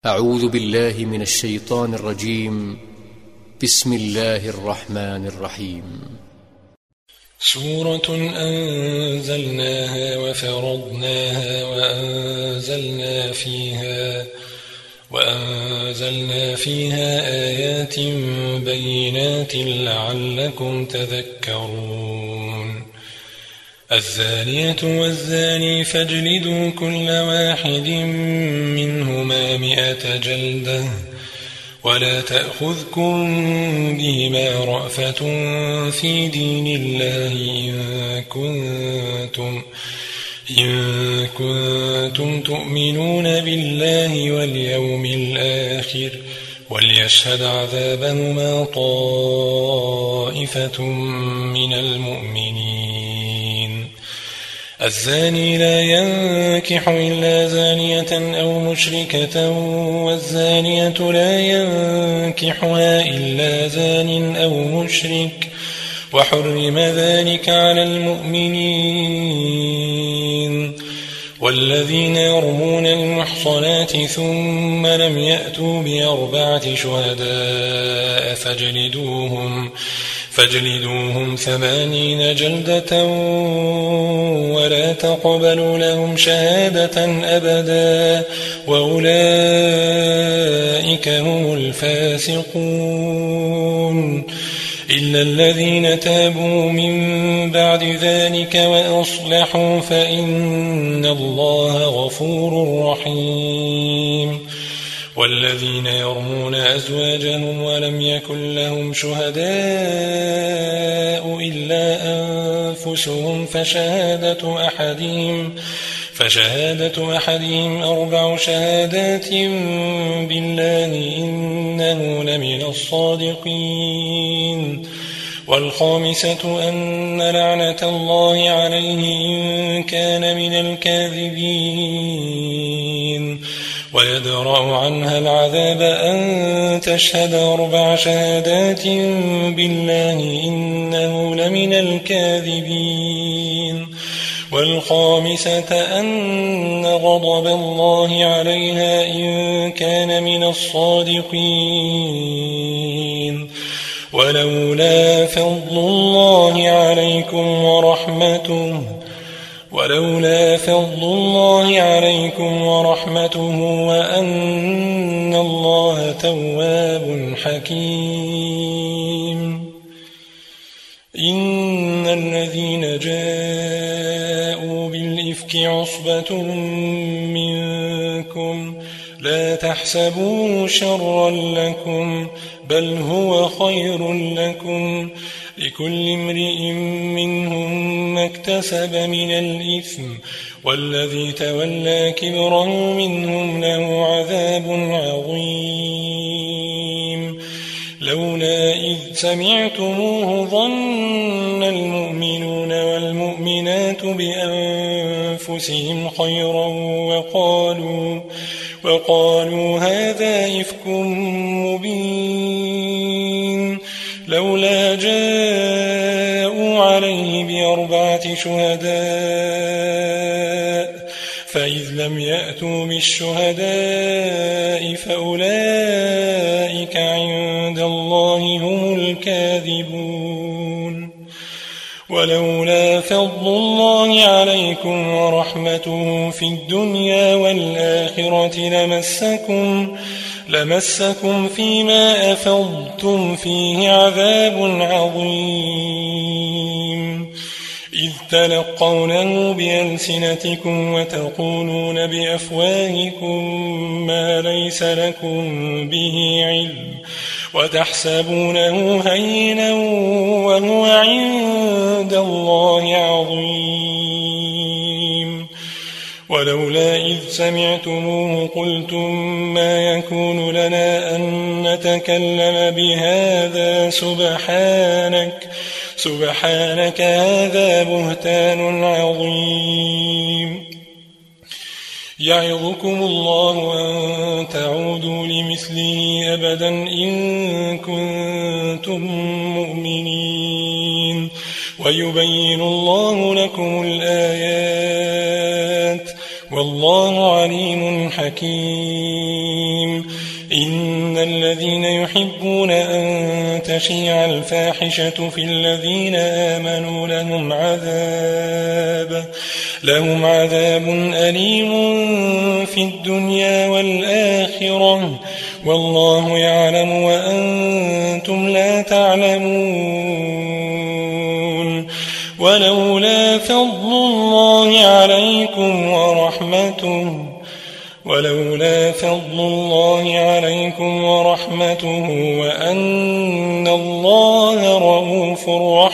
أعوذ بالله من الشيطان الرجيم. بسم الله الرحمن الرحيم. سورة أنزلناها وفرضناها وأنزلنا فيها آيات بينات لعلكم تذكرون. الزانية والزاني فاجلدوا كل واحد منهما 100 جلدة ولا تأخذكم بهما رأفة في دين الله إن كنتم تؤمنون بالله واليوم الآخر وليشهد عذابهما طائفة من المؤمنين. الزاني لا ينكح إلا زانية أو مشركة والزانية لا ينكحها إلا زان أو مشرك وحرم ذلك على المؤمنين. والذين يرمون المحصنات ثم لم يأتوا ب4 شهداء فاجلدوهم 80 جلدة ولا تقبلوا لهم شهادة أبدا وأولئك هم الفاسقون. إلا الذين تابوا من بعد ذلك وأصلحوا فإن الله غفور رحيم. والذين يرمون أزواجهم ولم يكن لهم شهداء إلا أنفسهم فشهادة أحدهم 4 شهادات بالله إنه لمن الصادقين. والخامسة أن لعنة الله عليه إن كان من الكاذبين. ويدرأ عنها العذاب أن تشهد 4 شهادات بالله إنه لمن الكاذبين. والخامسة أن غضب الله عليها إن كان من الصادقين. ولولا فضل الله عليكم ورحمته وأن الله تواب حكيم. إن الذين جاءوا بالإفك عصبة منكم لا تحسبوه شرا لكم بل هو خير لكم. لكل امرئ منهم ما اكتسب من الإثم والذي تولى كبره منهم له عذاب عظيم. لولا إذ سمعتموه ظن المؤمنون والمؤمنات بأنفسهم خيرا وقالوا هذا إفك مبين. لولا جاءوا عليه ب4 شهداء فإذ لم يأتوا بالشهداء فأولئك عند الله هم الكاذبون. ولولا فضل الله عليكم ورحمته في الدنيا والآخرة لمسكم فيما أفضتم فيه عذاب عظيم. إذ تلقونه بألسنتكم وتقولون بأفواهكم ما ليس لكم به علم وتحسبونه هينا وهو عند الله عظيم. ولولا إذ سمعتموه قلتم ما يكون لنا أن نتكلم بهذا سبحانك هذا بهتان عظيم. يعظكم الله أن تعودوا لمثله أبدا إن كنتم مؤمنين ويبين الله لكم الآيات والله عليم حكيم. إن الذين يحبون أن تشيع الفاحشة في الذين آمنوا لهم عذاب أليم في الدنيا والآخرة والله يعلم وأنتم لا تعلمون ولولا فضل الله عليكم ورحمته وأن الله رؤوف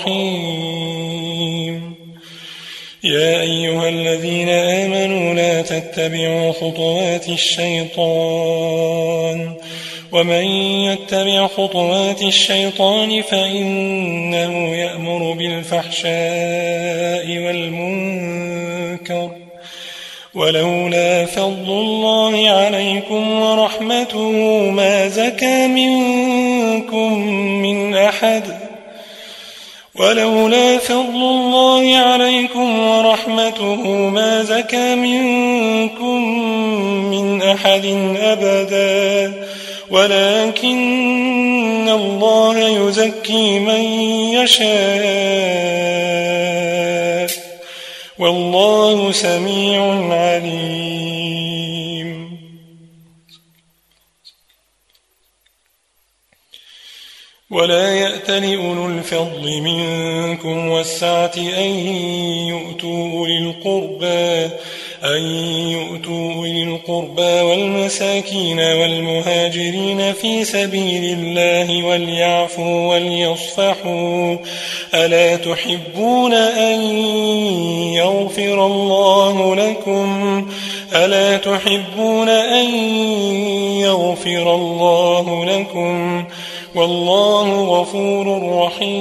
رحيم يا أيها الذين آمنوا لا تتبعوا خطوات الشيطان ومن يتبع خطوات الشيطان فإنه يأمر بالفحشاء والمنكر ولولا فضل الله عليكم ورحمته ما زكى منكم من أحد أبدا ولكن الله يزكي من يشاء والله سميع عليم ولا يأتل أولو الفضل منكم والسعة أن يؤتوا أولي القربى والمساكين والمهاجرين في سبيل الله وليعفوا وليصفحوا ألا تحبون أن يغفر الله لكم والله غفور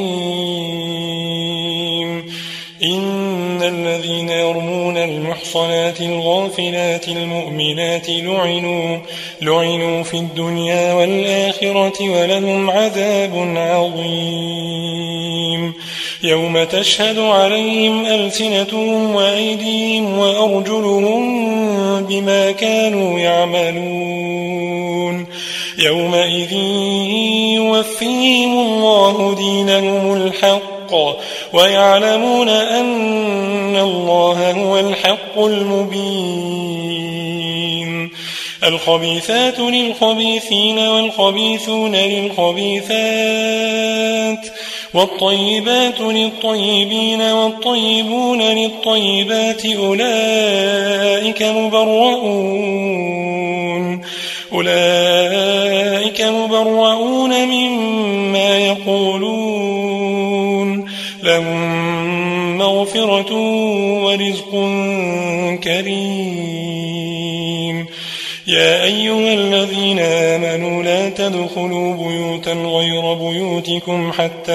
رحيم إن الذين يرمون المحصنات الغافلات المؤمنات لعنوا في الدنيا والآخرة ولهم عذاب عظيم يوم تشهد عليهم ألسنتهم وأيديهم وأرجلهم بما كانوا يعملون يومئذ يوفيهم الله دينهم الحق ويعلمون أن الله هو الحق المبين الخبيثات للخبيثين والخبيثون للخبيثات والطيبات للطيبين والطيبون للطيبات أولئك مبرؤون مما يقولون لهم مغفرة ورزق كريم يا أيها الذين آمنوا لا تدخلوا بيوتا غير بيوتكم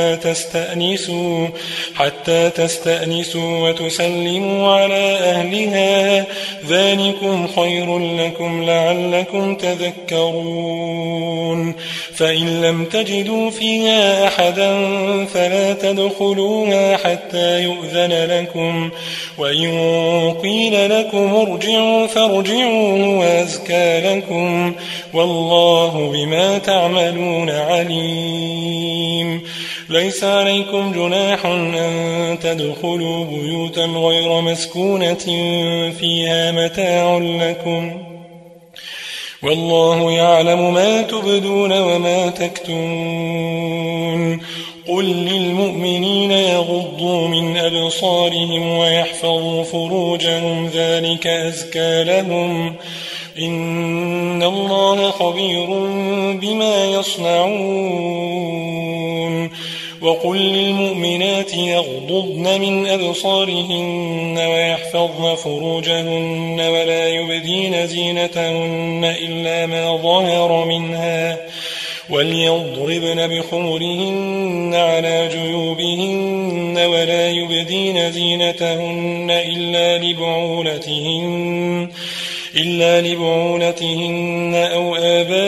حتى تستأنسوا وتسلموا على أهلها ذلكم خير لكم لعلكم تذكرون فإن لم تجدوا فيها أحدا فلا تدخلوها حتى يؤذن لكم وإن قيل لكم ارجعوا فارجعوا وأزكى لكم والله بما تعملون عليم ليس عليكم جناح أن تدخلوا بيوتا غير مسكونة فيها متاع لكم والله يعلم ما تبدون وما تكتمون قل للمؤمنين يغضوا من أبصارهم ويحفظوا فروجهم ذلك أزكى لهم إن الله خبير بما يصنعون وقل للمؤمنات يغضضن من أبصارهن ويحفظن فروجهن ولا يبدين زينتهن إلا ما ظهر منها وليضربن بخمرهن على جيوبهن ولا يبدين زينتهن إلا لبعولتهن أو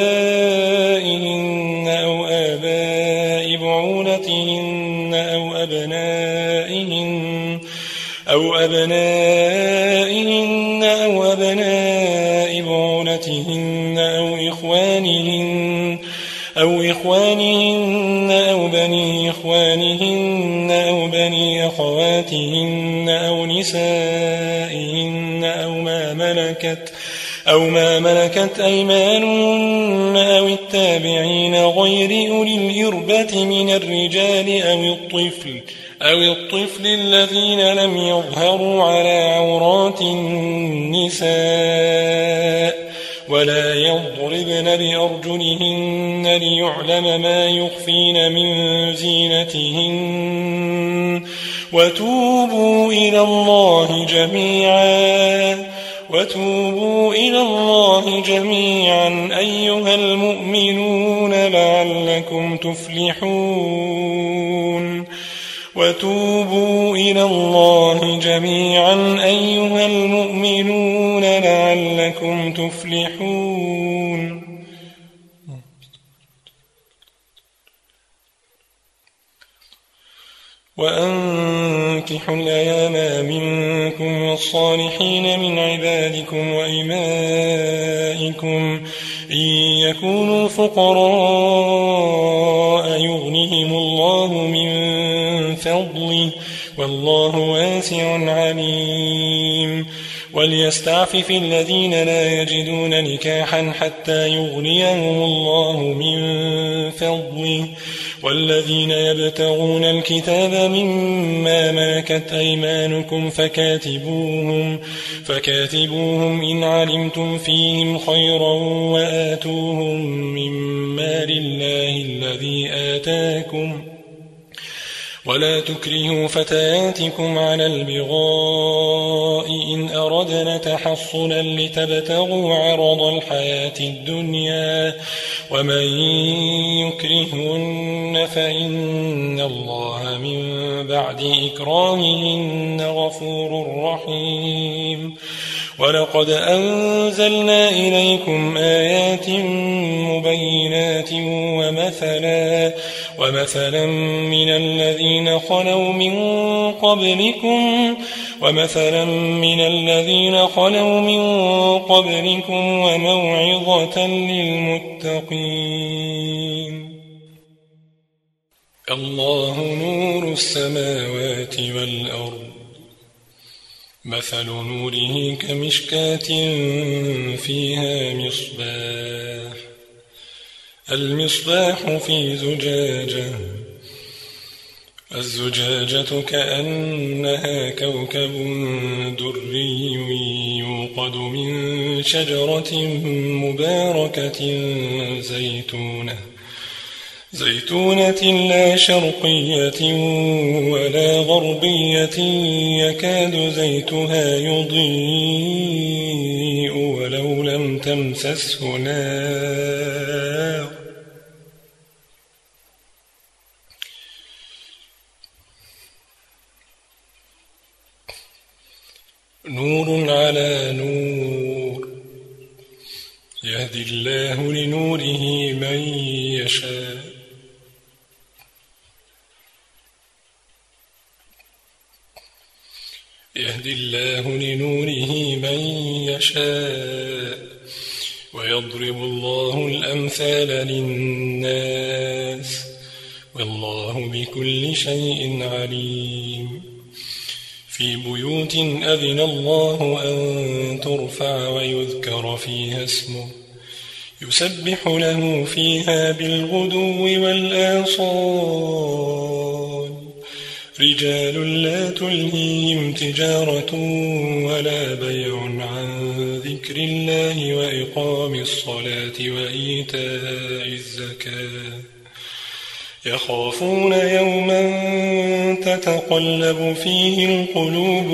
آبائهن أو آباء بعولتهن أو أبنائهن أو أبناء بعولتهن أو إخوانهن إخوانهن أو بني إخوانهن أو بني أخواتهن أو نسائهن أو ما ملكت أيمانهن أو التابعين غير أولي الإربة من الرجال أو الطفل الذين لم يظهروا على عورات النساء ولا يضربن بأرجلهن ليعلم ما يخفين من زينتهن وتوبوا إلى الله جميعا أيها المؤمنون لعلكم تفلحون وتوبوا إلى الله جميعا أيها المؤمنون لعلكم تفلحون وأنكحوا الأيام منكم والصالحين من عبادكم وإمائكم إن يكونوا فقراء يغنهم الله من فضله والله واسع عليم وليستعفف الذين لا يجدون نكاحا حتى يغنيهم الله من فضله والذين يبتغون الكتاب مما ملكت أيمانكم فكاتبوهم إن علمتم فيهم خيرا وآتوهم من مال الله الذي آتاكم ولا تكرهوا فتياتكم على البغاء إن أردنا تحصنا لتبتغوا عرض الحياة الدنيا ومن يكرهن فإن الله من بعد إكراههن غفور رحيم ولقد أنزلنا إليكم آيات مبينات ومثلا من الذين خلوا من قبلكم وموعظة للمتقين الله نور السماوات والأرض مثل نوره كمشكاة فيها المصباح في زجاجة الزجاجة كأنها كوكب دري يوقد من شجرة مباركة زيتونة لا شرقية ولا غربية يكاد زيتها يضيء ولو لم تمسسه نار نور على نور يهدي الله لنوره من يشاء ويضرب الله الأمثال للناس والله بكل شيء عليم في بيوت أذن الله أن ترفع ويذكر فيها اسمه يسبح له فيها بالغدو والآصال رجال لا تلهيهم تجارة ولا بيع عن ذكر الله وإقام الصلاة وإيتاء الزكاة يخافون يوما تتقلب فيه القلوب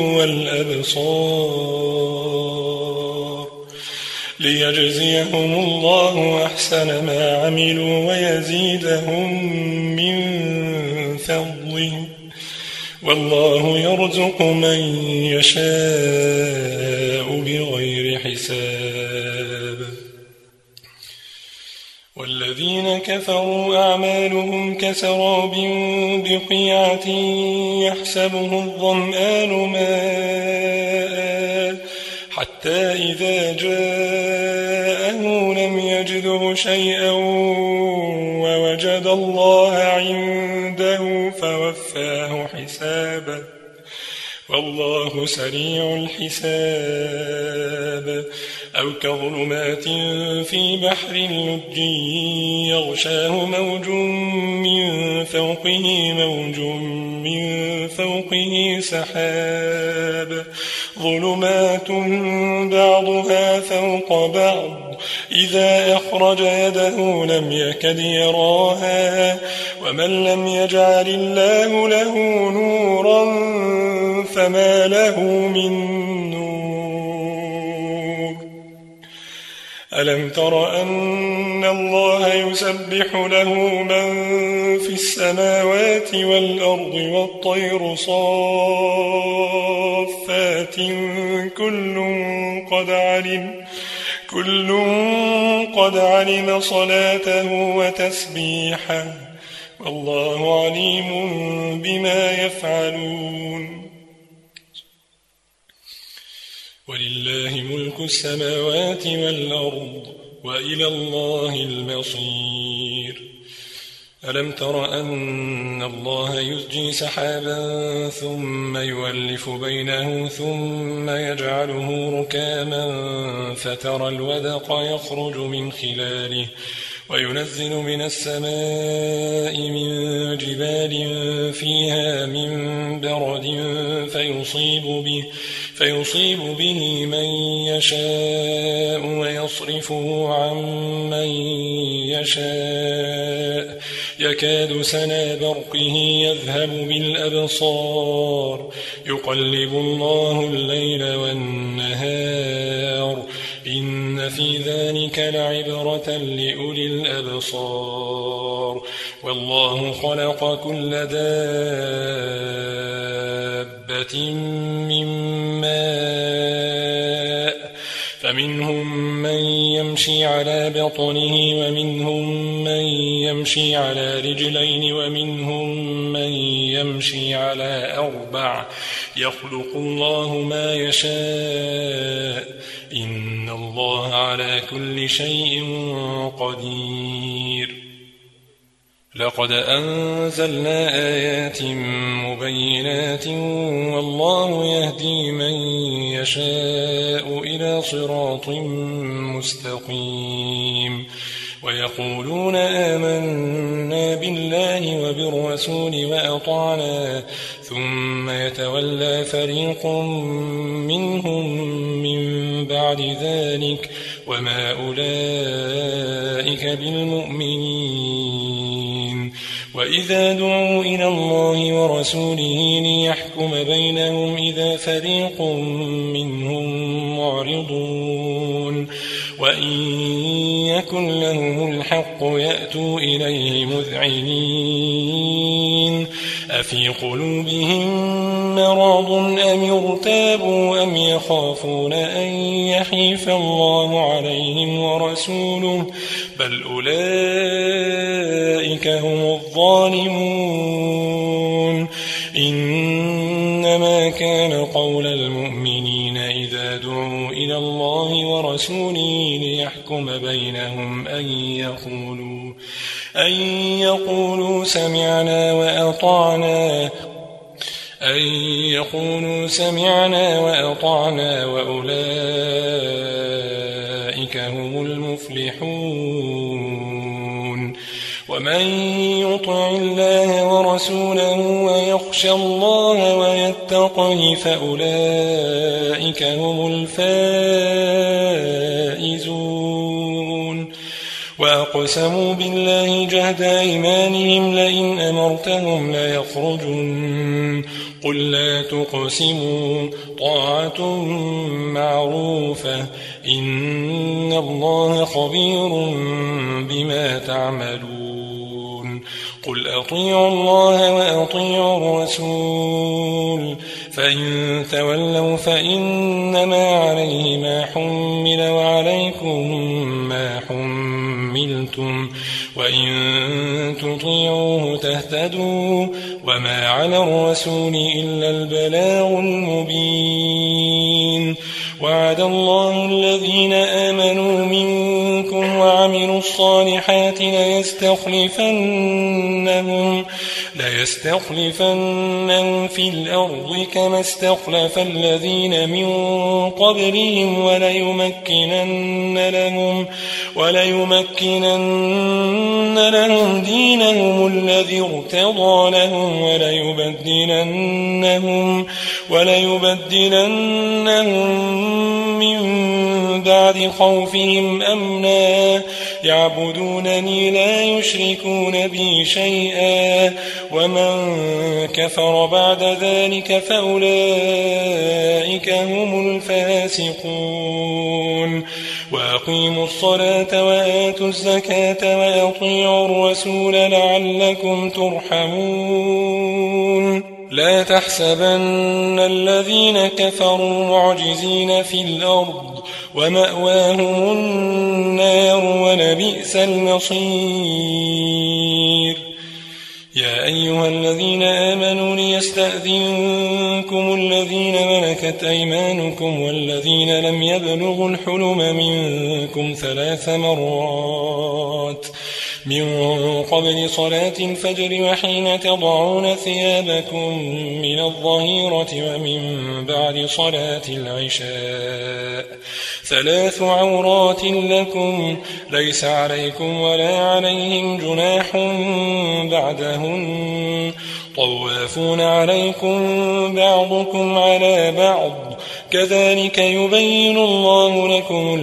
والأبصار ليجزيهم الله أحسن ما عملوا ويزيدهم من فضله والله يرزق من يشاء بغير حساب والذين كفروا أعمالهم كسراب بقيعة يحسبه الظمآن ماء حتى إذا جاءه لم يجده شيئا ووجد الله عنده فوفاه حسابه والله سريع الحساب أو كظلمات في بحر لج يغشاه موج من فوقه سحاب ظلمات بعضها فوق بعض إذا أخرج يده لم يكد يراها ومن لم يجعل الله له نورا فما له من نور ألم تر أن الله يسبح له من في السماوات والأرض والطير صافات كل قد علم صلاته وتسبيحه والله عليم بما يفعلون ولله ملك السماوات والأرض وإلى الله المصير ألم تر أن الله يزجي سحابا ثم يؤلف بينه ثم يجعله ركاما فترى الودق يخرج من خلاله وينزل من السماء من جبال فيها من برد فيصيب به من يشاء ويصرفه عن من يشاء يكاد سنا برقه يذهب بالأبصار يقلب الله الليل والنهار إن في ذلك لعبرة لأولي الأبصار والله خلق كل دابة من ماء فمنهم من يمشي على بطنه ومنهم من يمشي على رجلين ومنهم من يمشي على أربع يخلق الله ما يشاء إن الله على كل شيء قدير لقد أنزلنا آيات مبينات والله يهدي من يشاء إلى صراط مستقيم ويقولون آمنا بالله وبالرسول وأطعنا ثم يتولى فريق منهم من بعد ذلك وما أولئك بالمؤمنين وإذا دعوا إلى الله ورسوله ليحكم بينهم إذا فريق منهم معرضون وإن يكن لهم الحق يأتوا إليه مذعنين أفي قلوبهم مرض أم ارتابوا أم يخافون أن يحيف الله عليهم ورسوله بل أولئك هم الظالمون إنما كان قول المؤمنين إذا دعوا إلى الله ورسوله ليحكم بينهم أن يقولوا سمعنا وأطعنا وأولئك هم المفلحون ومن يطع الله ورسوله ويخشى الله ويتقه فأولئك هم الفائزون وأقسموا بالله جهد أيمانهم لئن أمرتهم ليخرجن قل لا تقسموا طاعة معروفة إن الله خبير بما تعملون قل أطيعوا الله وأطيعوا الرسول فإن تولوا فإنما عليه ما حمل وعليكم ما حملتم وإن تطيعوه تهتدوا وما على الرسول إلا البلاغ المبين وعد الله الذين آمنوا منكم وعملوا الصالحات ليستخلفنهم في الأرض كما استخلف الذين من قبلهم وليمكنن لهم دينهم الذي ارتضى لهم وليبدلنهم من بعد خوفهم أمنا يعبدونني لا يشركون بي شيئا ومن كفر بعد ذلك فأولئك هم الفاسقون وأقيموا الصلاة وآتوا الزكاة وأطيعوا الرسول لعلكم ترحمون لا تحسبن الذين كفروا معجزين في الأرض ومأواهم النار ولبئس المصير يا أيها الذين آمنوا ليستأذنكم الذين ملكت أيمانكم والذين لم يبلغوا الحلم منكم 3 مرات من قبل صلاة الفجر وحين تضعون ثيابكم من الظهيرة ومن بعد صلاة العشاء 3 عورات لكم ليس عليكم ولا عليهم جناح بعدهن طوافون عليكم بعضكم على بعض كذلك يبين الله لكم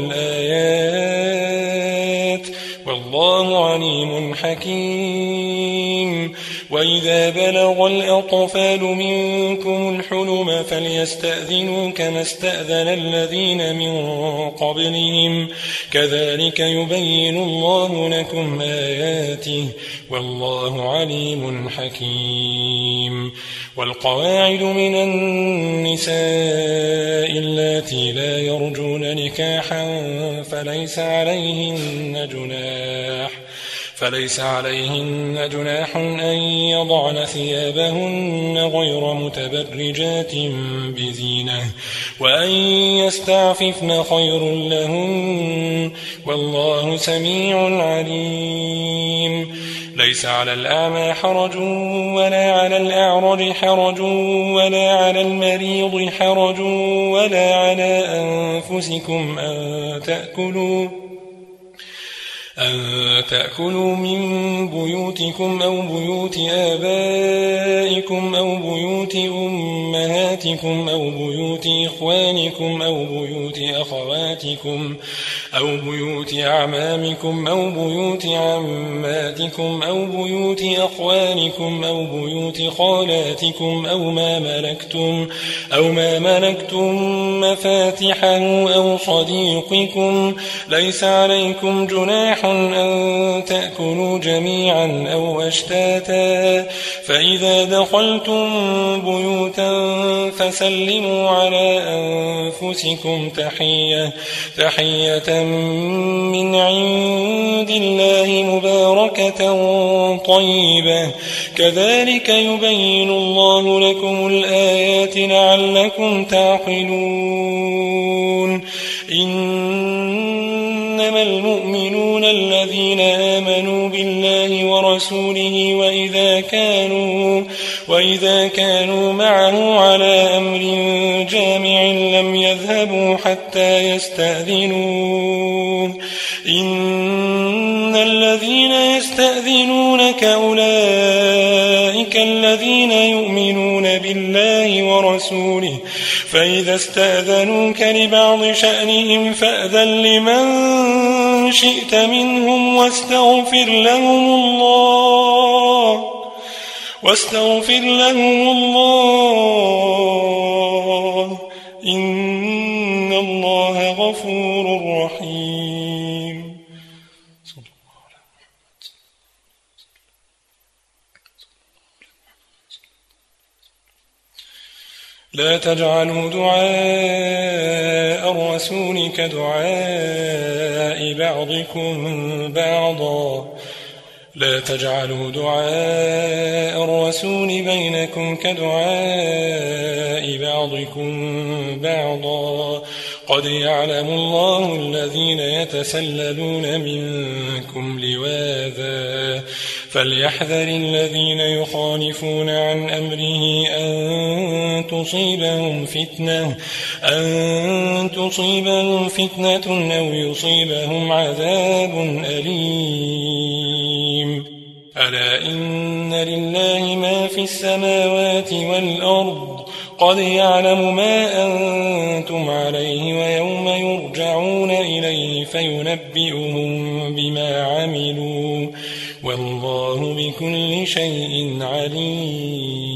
الآيات والله عليم حكيم وإذا بلغ الأطفال منكم الحلم فليستأذنوا كما استأذن الذين من قبلهم كذلك يبين الله لكم آياته والله عليم حكيم والقواعد من النساء اللاتي لا يرجون نكاحا فليس عليهن جناح أن يضعن ثيابهن غير متبرجات بزينة وأن يستعففن خير لهن والله سميع عليم ليس على الأعمى حرج ولا على الأعرج حرج ولا على المريض حرج ولا على أنفسكم أن تأكلوا من بيوتكم أو بيوت آبائكم أو بيوت أمهاتكم أو بيوت إخوانكم أو بيوت أخواتكم أو بيوت أعمامكم أو بيوت عماتكم أو بيوت أخوانكم أو بيوت خالاتكم أو ما ملكتم مفاتحه أو صديقكم ليس عليكم جناح أن تأكلوا جميعا أو أشتاتا فإذا دخلتم بيوتا فسلموا على أنفسكم تحية من عند الله مباركة طيبة كذلك يبين الله لكم الآيات لعلكم تعقلون إنما المؤمنون الذين آمنوا بالله ورسوله وإذا كانوا معه على أمر جامع لم يذهبوا حتى يستأذنوه إن الذين يستأذنونك أولئك الذين يؤمنون بالله ورسوله فإذا استأذنوك لبعض شأنهم فأذن لمن شئت منهم واستغفر لهم الله إن الله غفور رحيم. لا تجعلوا دعاء الرسول كدعاء بعضكم بعضا لا تجعلوا دعاء الرسول بينكم كدعاء بعضكم بعضا قد يعلم الله الذين يتسللون منكم لواذا فليحذر الذين يخالفون عن أمره أن تصيبهم فتنة أو يصيبهم عذاب أليم ألا إن لله ما في السماوات والأرض قد يعلم ما أنتم عليه ويوم يرجعون إليه فينبئهم بما عملوا والله بكل شيء عليم.